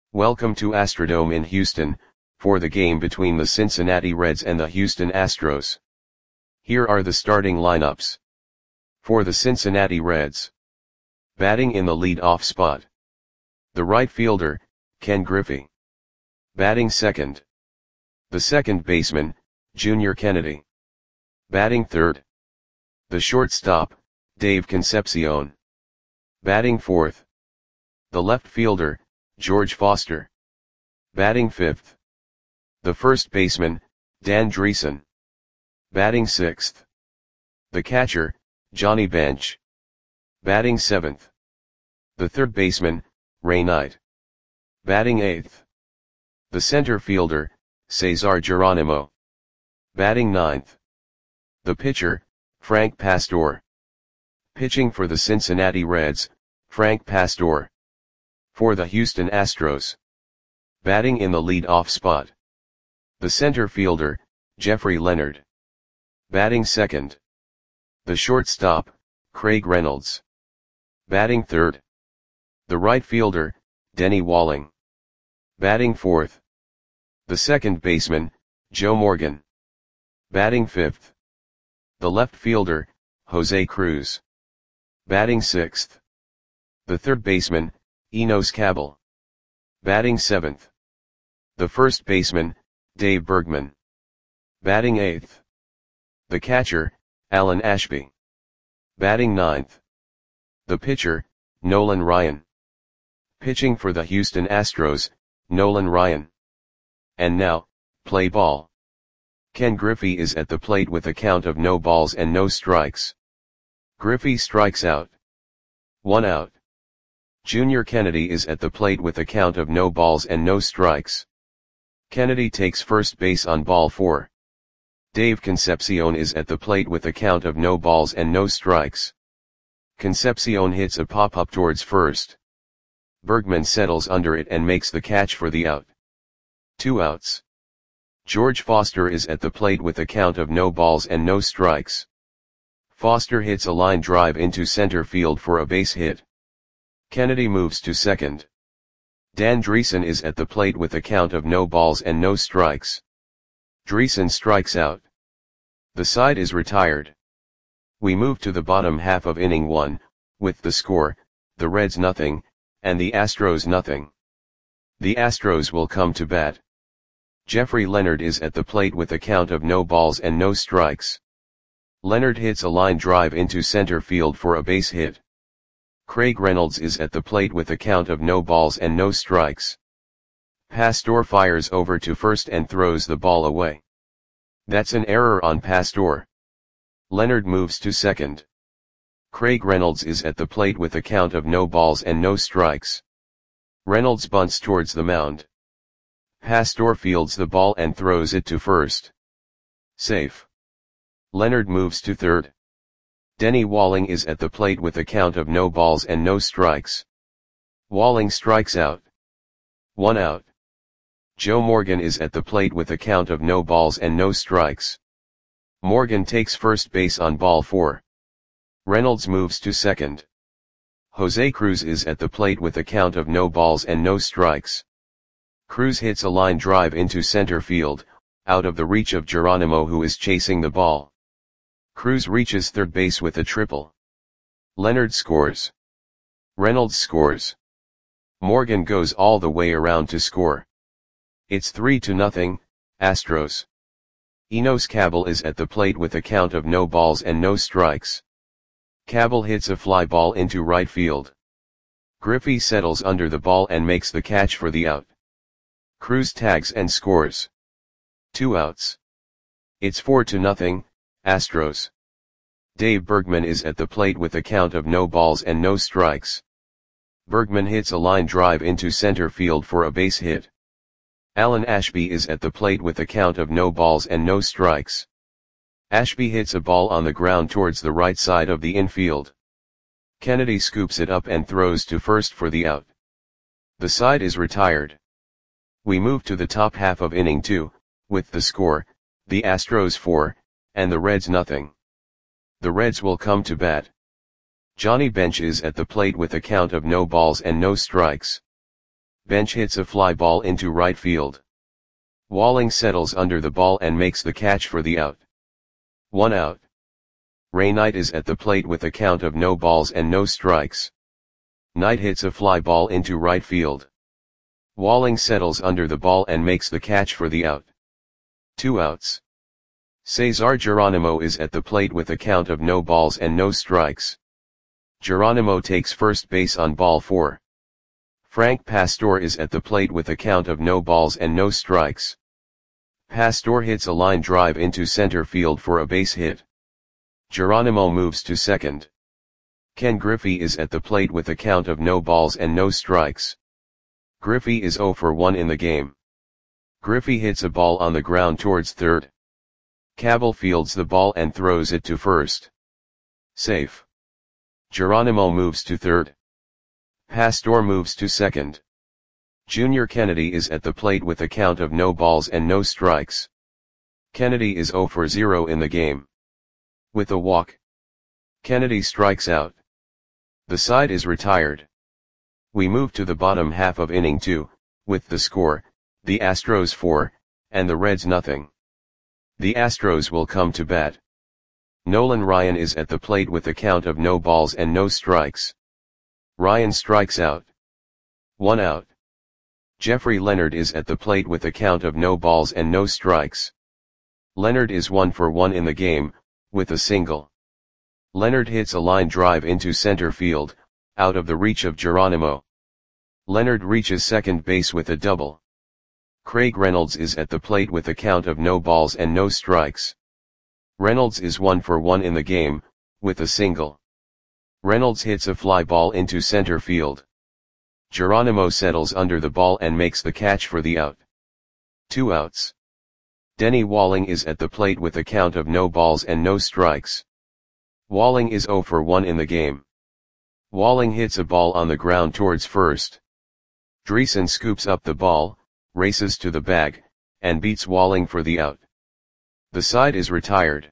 Welcome to Astrodome in Houston, for the game between the Cincinnati Reds and the Houston Astros. Here are the starting lineups. For the Cincinnati Reds. Batting in the lead-off spot. The right fielder, Ken Griffey. Batting second. The second baseman, Junior Kennedy. Batting third. The shortstop, Dave Concepcion. Batting fourth. The left fielder, George Foster. Batting fifth. The first baseman, Dan Driessen. Batting sixth. The catcher, Johnny Bench. Batting seventh. The third baseman, Ray Knight. Batting eighth. The center fielder, Cesar Geronimo. Batting ninth. The pitcher, Frank Pastore. Pitching for the Cincinnati Reds, Frank Pastore. For the Houston Astros. Batting in the lead-off spot. The center fielder, Jeffrey Leonard. Batting second. The shortstop, Craig Reynolds. Batting third. The right fielder, Denny Walling. Batting fourth. The second baseman, Joe Morgan. Batting fifth. The left fielder, Jose Cruz. Batting sixth. The third baseman, Enos Cabell. Batting seventh. The first baseman, Dave Bergman. Batting eighth. The catcher, Alan Ashby. Batting ninth. The pitcher, Nolan Ryan. Pitching for the Houston Astros, Nolan Ryan. And now, play ball. Ken Griffey is at the plate with a count of no balls and no strikes. Griffey strikes out. 1 out. Junior Kennedy is at the plate with a count of no balls and no strikes. Kennedy takes first base on ball 4. Dave Concepcion is at the plate with a count of no balls and no strikes. Concepcion hits a pop-up towards first. Bergman settles under it and makes the catch for the out. 2 outs. George Foster is at the plate with a count of no balls and no strikes. Foster hits a line drive into center field for a base hit. Kennedy moves to second. Dan Driessen is at the plate with a count of no balls and no strikes. Driessen strikes out. The side is retired. We move to the bottom half of inning 1, with the score, the Reds nothing, and the Astros nothing. The Astros will come to bat. Jeffrey Leonard is at the plate with a count of no balls and no strikes. Leonard hits a line drive into center field for a base hit. Craig Reynolds is at the plate with a count of no balls and no strikes. Pastore fires over to first and throws the ball away. That's an error on Pastore. Leonard moves to second. Craig Reynolds is at the plate with a count of no balls and no strikes. Reynolds bunts towards the mound. Pastore fields the ball and throws it to first. Safe. Leonard moves to third. Denny Walling is at the plate with a count of no balls and no strikes. Walling strikes out. 1 out. Joe Morgan is at the plate with a count of no balls and no strikes. Morgan takes first base on ball 4. Reynolds moves to second. Jose Cruz is at the plate with a count of no balls and no strikes. Cruz hits a line drive into center field, out of the reach of Geronimo, who is chasing the ball. Cruz reaches third base with a triple. Leonard scores. Reynolds scores. Morgan goes all the way around to score. It's 3-0, Astros. Enos Cabell is at the plate with a count of no balls and no strikes. Cabell hits a fly ball into right field. Griffey settles under the ball and makes the catch for the out. Cruz tags and scores. 2 outs. It's 4-0, Astros. Dave Bergman is at the plate with a count of no balls and no strikes. Bergman hits a line drive into center field for a base hit. Alan Ashby is at the plate with a count of no balls and no strikes. Ashby hits a ball on the ground towards the right side of the infield. Kennedy scoops it up and throws to first for the out. The side is retired. We move to the top half of inning 2, with the score, the Astros 4, and the Reds nothing. The Reds will come to bat. Johnny Bench is at the plate with a count of no balls and no strikes. Bench hits a fly ball into right field. Walling settles under the ball and makes the catch for the out. 1 out. Ray Knight is at the plate with a count of no balls and no strikes. Knight hits a fly ball into right field. Walling settles under the ball and makes the catch for the out. 2 outs. Cesar Geronimo is at the plate with a count of no balls and no strikes. Geronimo takes first base on ball 4. Frank Pastor is at the plate with a count of no balls and no strikes. Pastor hits a line drive into center field for a base hit. Geronimo moves to second. Ken Griffey is at the plate with a count of no balls and no strikes. Griffey is 0 for 1 in the game. Griffey hits a ball on the ground towards third. Cabell fields the ball and throws it to first. Safe. Geronimo moves to third. Pastor moves to second. Junior Kennedy is at the plate with a count of no balls and no strikes. Kennedy is 0 for 0 in the game. With a walk, Kennedy strikes out. The side is retired. We move to the bottom half of inning 2, with the score, the Astros 4, and the Reds nothing. The Astros will come to bat. Nolan Ryan is at the plate with a count of no balls and no strikes. Ryan strikes out. 1 out. Jeffrey Leonard is at the plate with a count of no balls and no strikes. Leonard is 1 for 1 in the game, with a single. Leonard hits a line drive into center field, out of the reach of Geronimo. Leonard reaches second base with a double. Craig Reynolds is at the plate with a count of no balls and no strikes. Reynolds is 1 for 1 in the game, with a single. Reynolds hits a fly ball into center field. Geronimo settles under the ball and makes the catch for the out. 2 outs. Denny Walling is at the plate with a count of no balls and no strikes. Walling is 0 for 1 in the game. Walling hits a ball on the ground towards first. Dreesen scoops up the ball, races to the bag, and beats Walling for the out. The side is retired.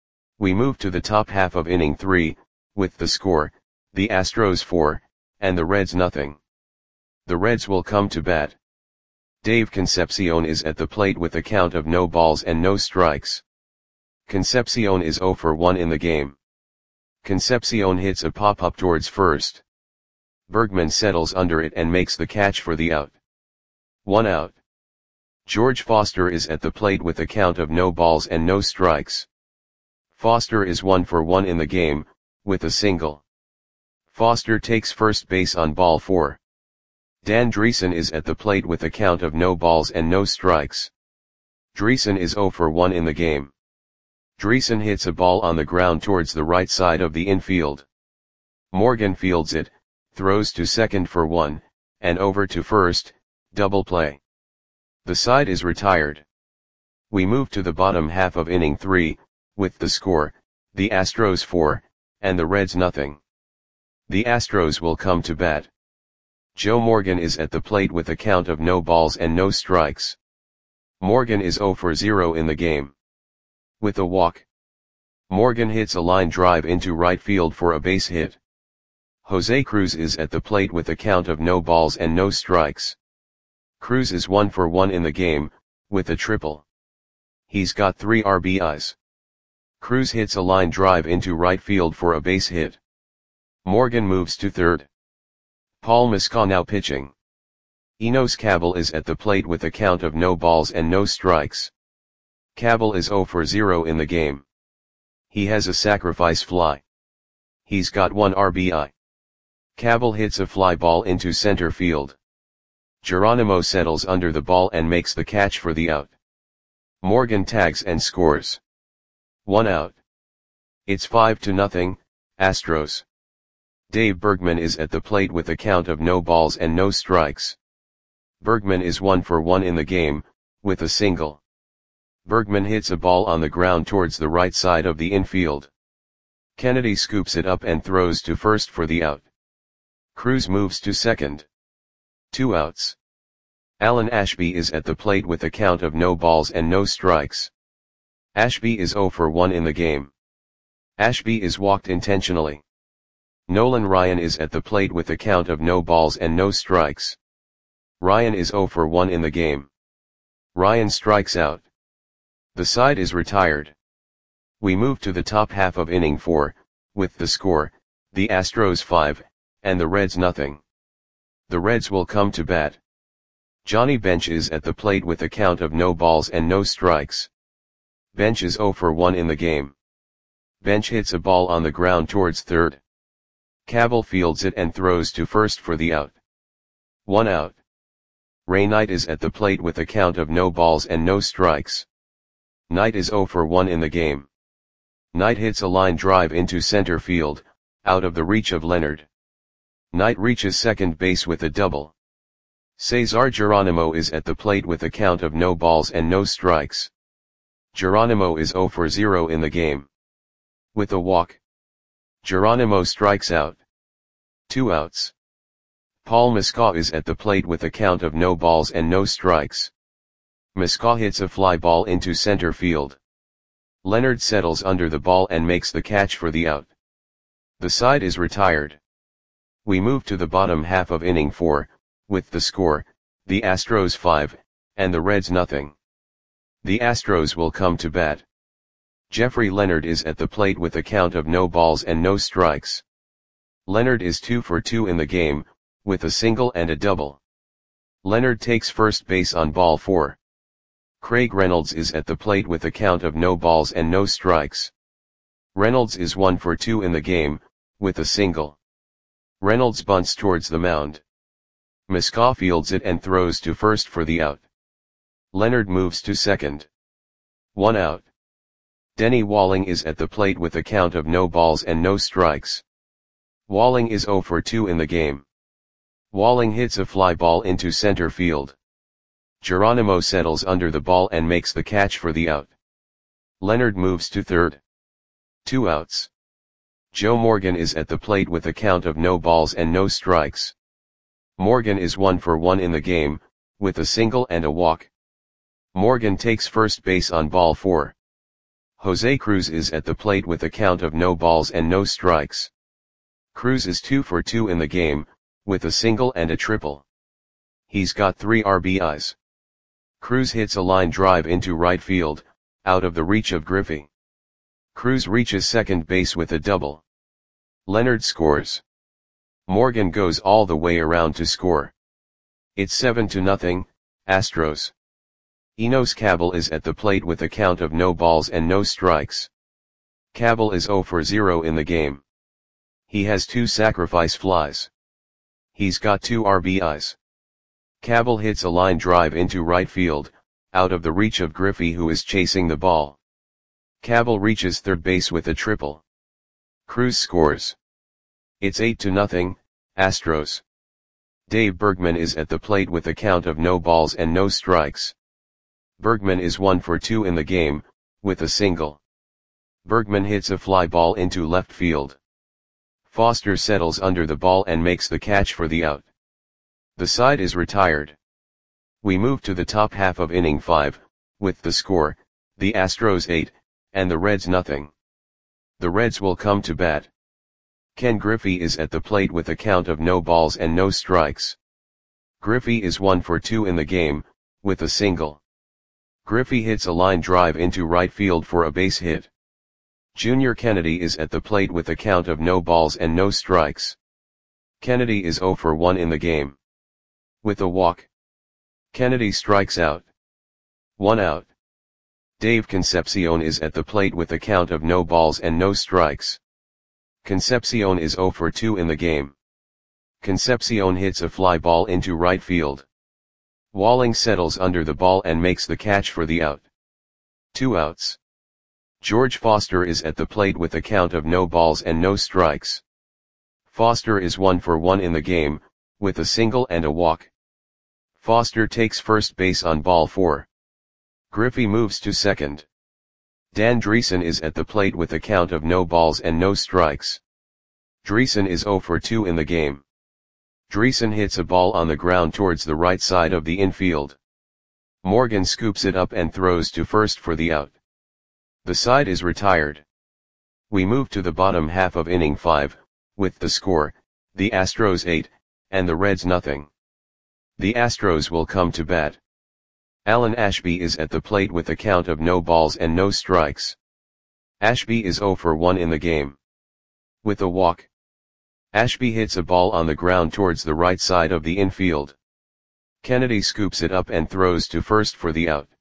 We move to the top half of inning 3, with the score, the Astros 4, and the Reds nothing. The Reds will come to bat. Dave Concepcion is at the plate with a count of no balls and no strikes. Concepcion is 0 for 1 in the game. Concepcion hits a pop-up towards first. Bergman settles under it and makes the catch for the out. 1 out. George Foster is at the plate with a count of no balls and no strikes. Foster is 1 for 1 in the game, with a single. Foster takes first base on ball 4. Dan Dreesen is at the plate with a count of no balls and no strikes. Dreesen is 0 for 1 in the game. Dreesen hits a ball on the ground towards the right side of the infield. Morgan fields it, throws to second for 1, and over to first, double play. The side is retired. We move to the bottom half of inning 3, with the score, the Astros 4, and the Reds nothing. The Astros will come to bat. Joe Morgan is at the plate with a count of no balls and no strikes. Morgan is 0 for 0 in the game. With a walk, Morgan hits a line drive into right field for a base hit. Jose Cruz is at the plate with a count of no balls and no strikes. Cruz is 1 for 1 in the game, with a triple. He's got 3 RBIs. Cruz hits a line drive into right field for a base hit. Morgan moves to third. Paul Musca now pitching. Enos Cabell is at the plate with a count of no balls and no strikes. Cabell is 0 for 0 in the game. He has a sacrifice fly. He's got 1 RBI. Cabell hits a fly ball into center field. Geronimo settles under the ball and makes the catch for the out. Morgan tags and scores. 1 out. It's 5-0, Astros. Dave Bergman is at the plate with a count of no balls and no strikes. Bergman is 1 for 1 in the game, with a single. Bergman hits a ball on the ground towards the right side of the infield. Kennedy scoops it up and throws to first for the out. Cruz moves to second. 2 outs. Alan Ashby is at the plate with a count of no balls and no strikes. Ashby is 0 for 1 in the game. Ashby is walked intentionally. Nolan Ryan is at the plate with a count of no balls and no strikes. Ryan is 0 for 1 in the game. Ryan strikes out. The side is retired. We move to the top half of inning 4, with the score, the Astros 5, and the Reds nothing. The Reds will come to bat. Johnny Bench is at the plate with a count of no balls and no strikes. Bench is 0 for 1 in the game. Bench hits a ball on the ground towards third. Cabell fields it and throws to first for the out. 1 out. Ray Knight is at the plate with a count of no balls and no strikes. Knight is 0 for 1 in the game. Knight hits a line drive into center field, out of the reach of Leonard. Knight reaches second base with a double. Cesar Geronimo is at the plate with a count of no balls and no strikes. Geronimo is 0 for 0 in the game. With a walk, Geronimo strikes out. 2 outs. Paul Mescal is at the plate with a count of no balls and no strikes. Mescal hits a fly ball into center field. Leonard settles under the ball and makes the catch for the out. The side is retired. We move to the bottom half of inning 4, with the score, the Astros 5, and the Reds nothing. The Astros will come to bat. Jeffrey Leonard is at the plate with a count of no balls and no strikes. Leonard is 2 for 2 in the game, with a single and a double. Leonard takes first base on ball 4. Craig Reynolds is at the plate with a count of no balls and no strikes. Reynolds is 1 for 2 in the game, with a single. Reynolds bunts towards the mound. Mescal fields it and throws to first for the out. Leonard moves to second. 1 out. Denny Walling is at the plate with a count of no balls and no strikes. Walling is 0 for 2 in the game. Walling hits a fly ball into center field. Geronimo settles under the ball and makes the catch for the out. Leonard moves to third. 2 outs. Joe Morgan is at the plate with a count of no balls and no strikes. Morgan is 1 for 1 in the game, with a single and a walk. Morgan takes first base on ball 4. Jose Cruz is at the plate with a count of no balls and no strikes. Cruz is 2 for 2 in the game, with a single and a triple. He's got 3 RBIs. Cruz hits a line drive into right field, out of the reach of Griffey. Cruz reaches second base with a double. Leonard scores. Morgan goes all the way around to score. It's 7-0, Astros. Enos Cabell is at the plate with a count of no balls and no strikes. Cabell is 0 for 0 in the game. He has 2 sacrifice flies. He's got 2 RBIs. Cabell hits a line drive into right field, out of the reach of Griffey who is chasing the ball. Cabell reaches third base with a triple. Cruz scores. It's 8-0, Astros. Dave Bergman is at the plate with a count of no balls and no strikes. Bergman is 1 for 2 in the game, with a single. Bergman hits a fly ball into left field. Foster settles under the ball and makes the catch for the out. The side is retired. We move to the top half of inning 5, with the score, the Astros 8, and the Reds nothing. The Reds will come to bat. Ken Griffey is at the plate with a count of no balls and no strikes. Griffey is 1 for 2 in the game, with a single. Griffey hits a line drive into right field for a base hit. Junior Kennedy is at the plate with a count of no balls and no strikes. Kennedy is 0 for 1 in the game. With a walk, Kennedy strikes out. 1 out. Dave Concepcion is at the plate with a count of no balls and no strikes. Concepcion is 0 for 2 in the game. Concepcion hits a fly ball into right field. Walling settles under the ball and makes the catch for the out. 2 outs. George Foster is at the plate with a count of no balls and no strikes. Foster is 1 for 1 in the game, with a single and a walk. Foster takes first base on ball 4. Griffey moves to second. Dan Dreesen is at the plate with a count of no balls and no strikes. Dreesen is 0 for 2 in the game. Dreesen hits a ball on the ground towards the right side of the infield. Morgan scoops it up and throws to first for the out. The side is retired. We move to the bottom half of inning 5, with the score, the Astros 8, and the Reds nothing. The Astros will come to bat. Alan Ashby is at the plate with a count of no balls and no strikes. Ashby is 0 for 1 in the game. With a walk. Ashby hits a ball on the ground towards the right side of the infield. Kennedy scoops it up and throws to first for the out.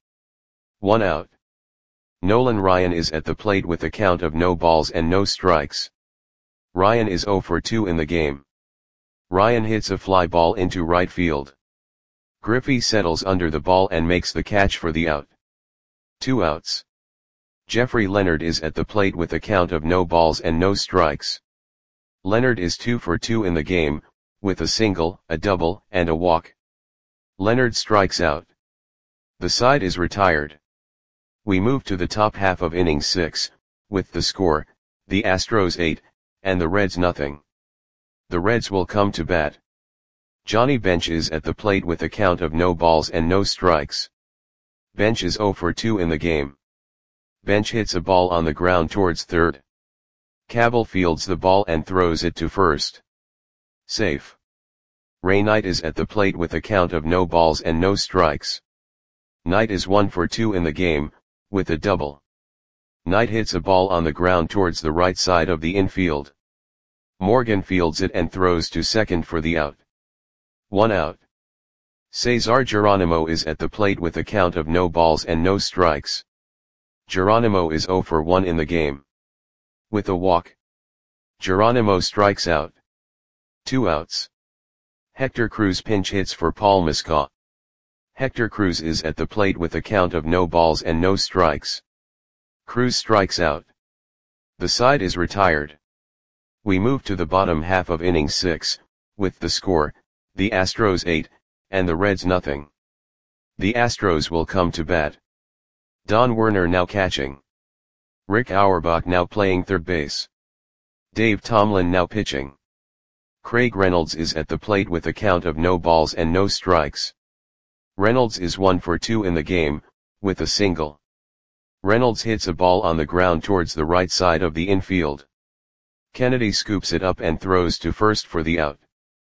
1 out. Nolan Ryan is at the plate with a count of no balls and no strikes. Ryan is 0 for 2 in the game. Ryan hits a fly ball into right field. Griffey settles under the ball and makes the catch for the out. 2 outs. Jeffrey Leonard is at the plate with a count of no balls and no strikes. Leonard is 2 for 2 in the game, with a single, a double, and a walk. Leonard strikes out. The side is retired. We move to the top half of inning 6, with the score, the Astros 8, and the Reds nothing. The Reds will come to bat. Johnny Bench is at the plate with a count of no balls and no strikes. Bench is 0 for 2 in the game. Bench hits a ball on the ground towards third. Cabell fields the ball and throws it to first. Safe. Ray Knight is at the plate with a count of no balls and no strikes. Knight is 1 for 2 in the game, with a double. Knight hits a ball on the ground towards the right side of the infield. Morgan fields it and throws to second for the out. 1 out. Cesar Geronimo is at the plate with a count of no balls and no strikes. Geronimo is 0 for 1 in the game. With a walk. Geronimo strikes out. 2 outs. Hector Cruz pinch hits for Paul Mescal. Hector Cruz is at the plate with a count of no balls and no strikes. Cruz strikes out. The side is retired. We move to the bottom half of inning 6, with the score, the Astros 8, and the Reds nothing. The Astros will come to bat. Don Werner now catching. Rick Auerbach now playing third base. Dave Tomlin now pitching. Craig Reynolds is at the plate with a count of no balls and no strikes. Reynolds is 1 for 2 in the game, with a single. Reynolds hits a ball on the ground towards the right side of the infield. Kennedy scoops it up and throws to first for the out.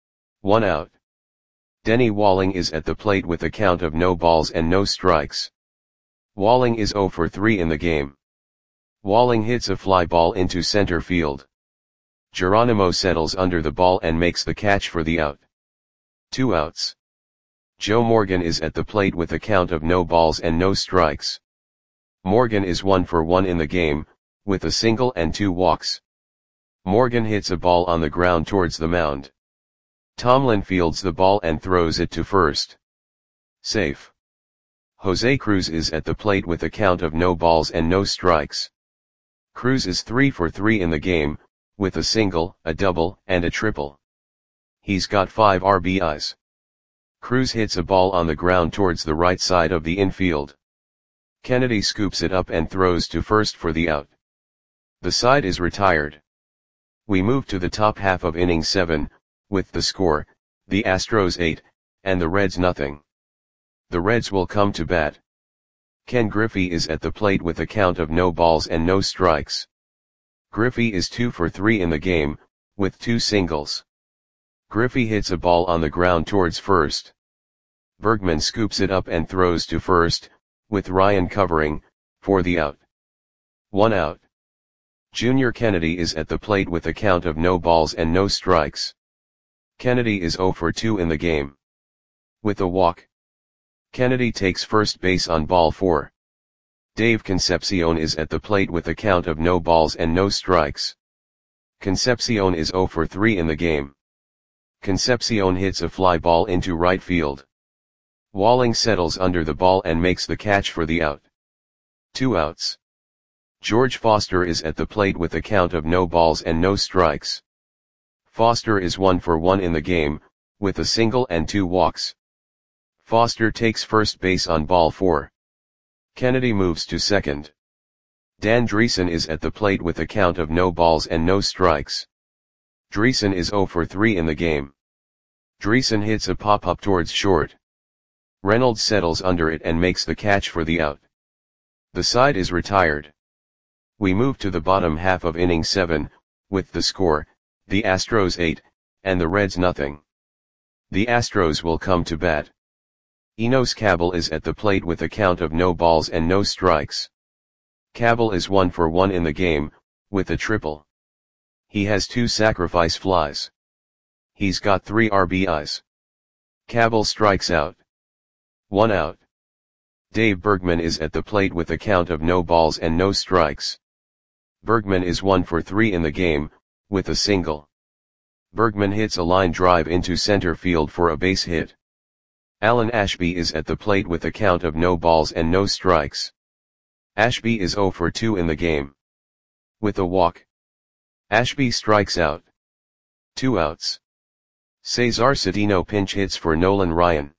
1 out. Denny Walling is at the plate with a count of no balls and no strikes. Walling is 0 for 3 in the game. Walling hits a fly ball into center field. Geronimo settles under the ball and makes the catch for the out. 2 outs. Joe Morgan is at the plate with a count of no balls and no strikes. Morgan is 1 for 1 in the game, with a single and 2 walks. Morgan hits a ball on the ground towards the mound. Tomlin fields the ball and throws it to first. Safe. Jose Cruz is at the plate with a count of no balls and no strikes. Cruz is 3 for 3 in the game, with a single, a double, and a triple. He's got 5 RBIs. Cruz hits a ball on the ground towards the right side of the infield. Kennedy scoops it up and throws to first for the out. The side is retired. We move to the top half of inning 7, with the score, the Astros 8, and the Reds nothing. The Reds will come to bat. Ken Griffey is at the plate with a count of no balls and no strikes. Griffey is 2 for 3 in the game, with 2 singles. Griffey hits a ball on the ground towards first. Bergman scoops it up and throws to first, with Ryan covering, for the out. 1 out. Junior Kennedy is at the plate with a count of no balls and no strikes. Kennedy is 0 for 2 in the game. With a walk. Kennedy takes first base on ball 4. Dave Concepcion is at the plate with a count of no balls and no strikes. Concepcion is 0 for 3 in the game. Concepcion hits a fly ball into right field. Walling settles under the ball and makes the catch for the out. 2 outs. George Foster is at the plate with a count of no balls and no strikes. Foster is 1 for 1 in the game, with a single and 2 walks. Foster takes first base on ball 4. Kennedy moves to second. Dan Dreesen is at the plate with a count of no balls and no strikes. Dreesen is 0 for 3 in the game. Dreesen hits a pop-up towards short. Reynolds settles under it and makes the catch for the out. The side is retired. We move to the bottom half of inning 7, with the score, the Astros 8, and the Reds nothing. The Astros will come to bat. Enos Cabell is at the plate with a count of no balls and no strikes. Cabell is 1 for 1 in the game, with a triple. He has 2 sacrifice flies. He's got 3 RBIs. Cabell strikes out. 1 out. Dave Bergman is at the plate with a count of no balls and no strikes. Bergman is 1 for 3 in the game, with a single. Bergman hits a line drive into center field for a base hit. Alan Ashby is at the plate with a count of no balls and no strikes. Ashby is 0 for 2 in the game. With a walk. Ashby strikes out. 2 outs. Cesar Cedeno pinch hits for Nolan Ryan.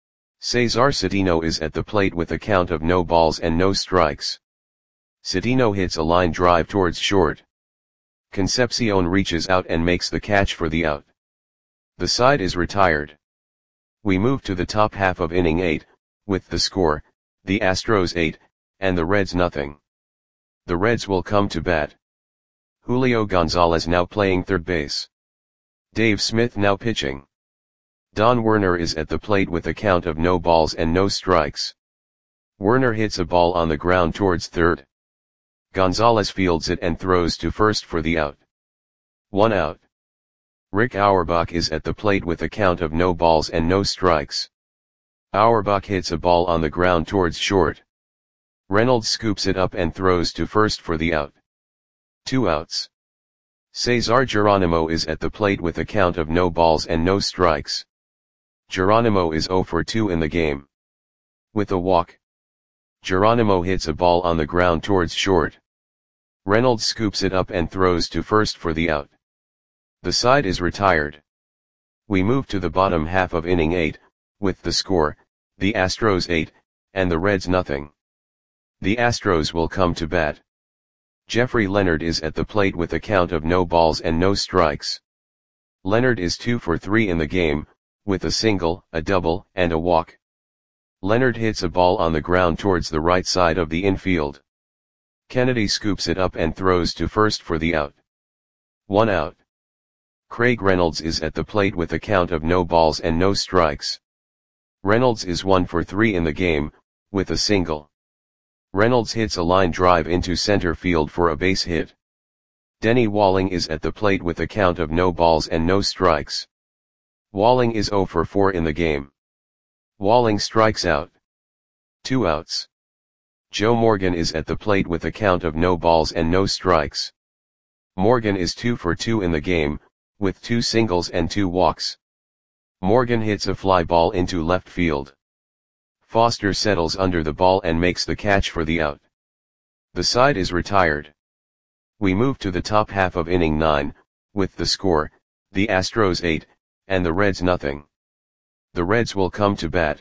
Cesar Cedeno is at the plate with a count of no balls and no strikes. Cedeno hits a line drive towards short. Concepcion reaches out and makes the catch for the out. The side is retired. We move to the top half of inning 8, with the score, the Astros 8, and the Reds nothing. The Reds will come to bat. Julio Gonzalez now playing third base. Dave Smith now pitching. Don Werner is at the plate with a count of no balls and no strikes. Werner hits a ball on the ground towards third. Gonzalez fields it and throws to first for the out. 1 out. Rick Auerbach is at the plate with a count of no balls and no strikes. Auerbach hits a ball on the ground towards short. Reynolds scoops it up and throws to first for the out. 2 outs. Cesar Geronimo is at the plate with a count of no balls and no strikes. Geronimo is 0 for 2 in the game. With a walk. Geronimo hits a ball on the ground towards short. Reynolds scoops it up and throws to first for the out. The side is retired. We move to the bottom half of inning 8, with the score, the Astros 8, and the Reds nothing. The Astros will come to bat. Jeffrey Leonard is at the plate with a count of no balls and no strikes. Leonard is 2 for 3 in the game, with a single, a double, and a walk. Leonard hits a ball on the ground towards the right side of the infield. Kennedy scoops it up and throws to first for the out. 1 out. Craig Reynolds is at the plate with a count of no balls and no strikes. Reynolds is 1 for 3 in the game, with a single. Reynolds hits a line drive into center field for a base hit. Denny Walling is at the plate with a count of no balls and no strikes. Walling is 0 for 4 in the game. Walling strikes out. 2 outs. Joe Morgan is at the plate with a count of no balls and no strikes. Morgan is 2 for 2 in the game, with 2 singles and 2 walks. Morgan hits a fly ball into left field. Foster settles under the ball and makes the catch for the out. The side is retired. We move to the top half of inning 9, with the score, the Astros 8, and the Reds nothing. The Reds will come to bat.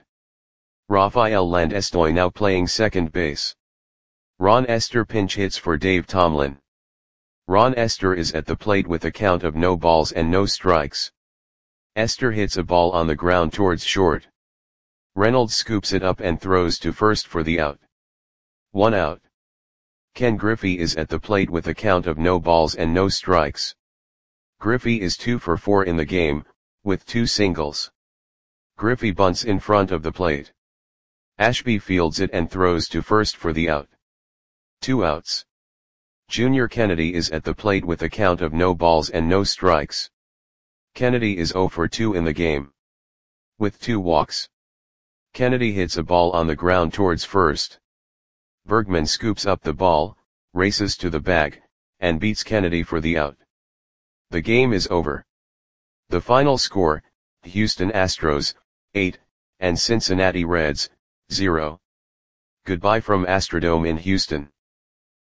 Rafael Landestoy now playing second base. Ron Esther pinch hits for Dave Tomlin. Ron Esther is at the plate with a count of no balls and no strikes. Esther hits a ball on the ground towards short. Reynolds scoops it up and throws to first for the out. 1 out. Ken Griffey is at the plate with a count of no balls and no strikes. Griffey is 2 for 4 in the game, with 2 singles. Griffey bunts in front of the plate. Ashby fields it and throws to first for the out. 2 outs. Junior Kennedy is at the plate with a count of no balls and no strikes. Kennedy is 0 for 2 in the game. With 2 walks. Kennedy hits a ball on the ground towards first. Bergman scoops up the ball, races to the bag, and beats Kennedy for the out. The game is over. The final score, Houston Astros, 8, and Cincinnati Reds, 0. Goodbye from Astrodome in Houston.